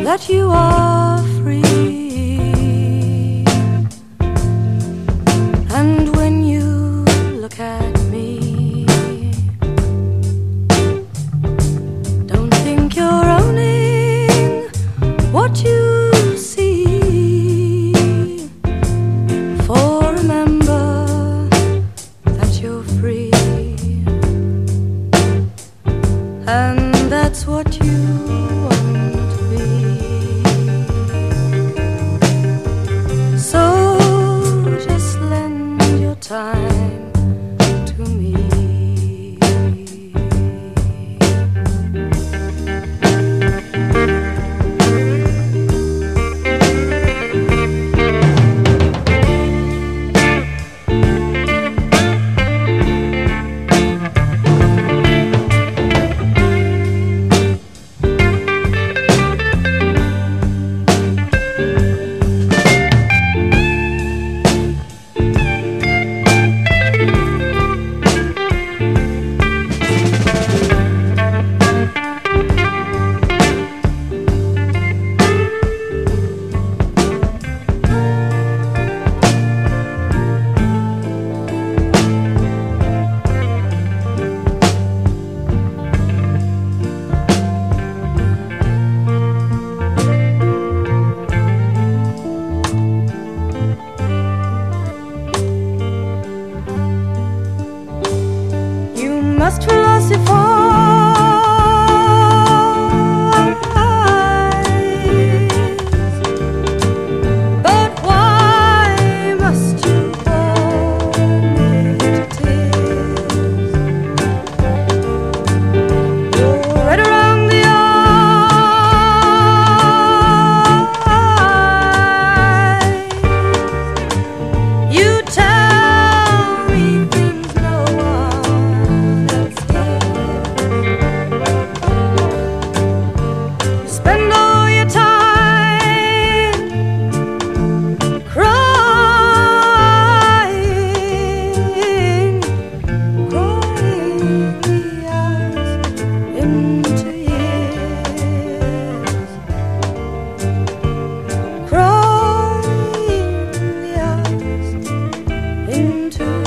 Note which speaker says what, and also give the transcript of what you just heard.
Speaker 1: that you are free. And when you look at me, don't think you're owning what you see. For remember that you're free, and that's what you want to be. So just lend your time to me. Must philosophize, but why must you bore me to tears? You're right around the eyes. You tell me things no one else spend all your time crying, crying the hours into years, crying the hours into